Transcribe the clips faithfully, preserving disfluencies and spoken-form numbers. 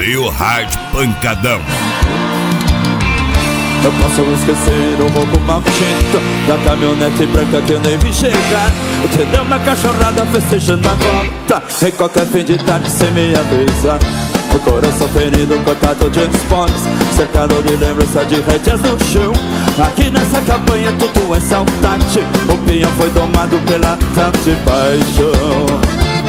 Trio Hard Pancadão. Eu posso esquecer o roubo maldito da caminhonete branca que eu nem vi chegar. Você deu uma cachorrada festejando a volta em qualquer fim de tarde sem me avisar. O coração ferido, cortado de esportes, cercado de lembrança de rédeas no chão. Aqui nessa campanha tudo é saudade. O pinhão foi domado pela tanta paixão.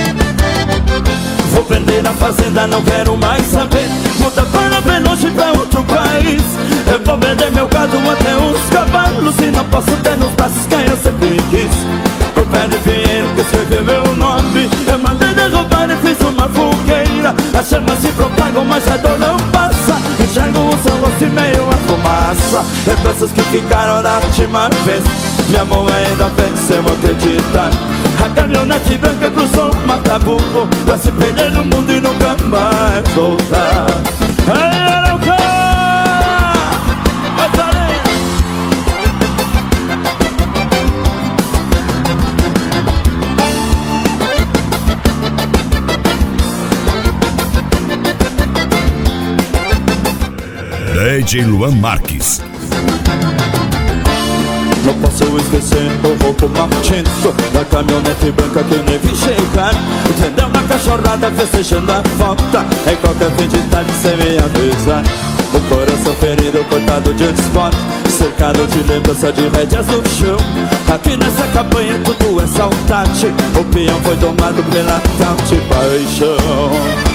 Vou vender a fazenda, não quero mais saber. Muda para bem longe pra outro país. Eu vou vender meu gado até os cavalos e não posso ter nos braços quem eu sempre quis. O pé de Pinheiro que escreveu meu nome, eu mandei derrubar e fiz uma fogueira. As chamas se propagam, mas a dor não passa. Enxergo o seu rosto e meio a fumaça. Lembranças que ficaram da última vez. Minha mão ainda venceu, acreditar. A caminhonete branca cruzou o Mataburro pra se perder no mundo e nunca mais voltar. Ei, Arauca! D J Luan Marques. Não posso esquecer o roubo maldito da caminhonete branca que eu nem vi chegar. Entendeu uma cachorrada festejando a volta em qualquer fim de tarde sem me avisar. O coração ferido, cortado de esporte, cercado de lembrança de rédeas no chão. Aqui nessa campanha tudo é saudade. O peão foi domado pela tal de paixão.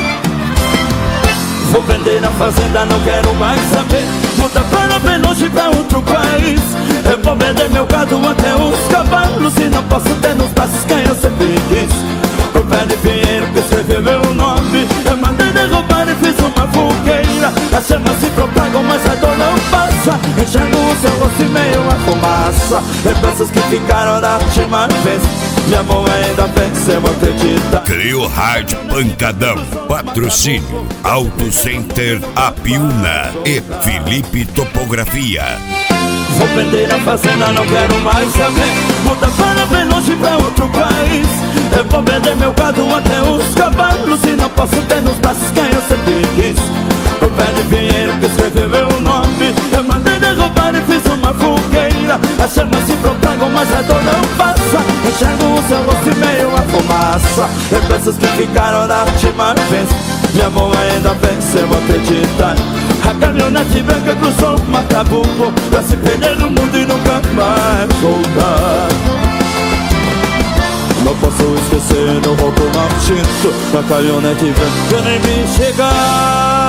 Vou vender a fazenda, não quero mais saber. Muda para bem longe pra outro país. Eu vou vender meu gado até os cavalos e não posso ter nos braços quem eu sempre quis. O pé de Pinheiro que escreveu meu nome, eu mandei derrubar e fiz uma fogueira. As chamas se propagam, mas a dor não passa. Enxergo o seu rosto e meio a fumaça. Lembranças que ficaram da última vez. Minha mão ainda venceu, acredita. Trio Hard Pancadão. Patrocínio Auto Center Apiúna e Felipe Topografia. Vou vender a fazenda, não quero mais saber. Muda para bem longe pra outro país. Eu vou vender meu gado até os cavalos e não posso ter nos braços quem eu sempre quis. O pé de Pinheiro que escreveu meu nome, eu mandei derrubar e fiz uma fogueira. As chamas se propagam, mas a dor não passa. Enxergo o seu rosto e meio a fumaça. Lembranças que ficaram da última vez. Minha mão ainda venceu, acreditar. A caminhonete branca cruzou o Mataburro pra se perder no mundo e nunca mais voltar. Não posso esquecer o roubo maldito da caminhonete branca que nem me chegar.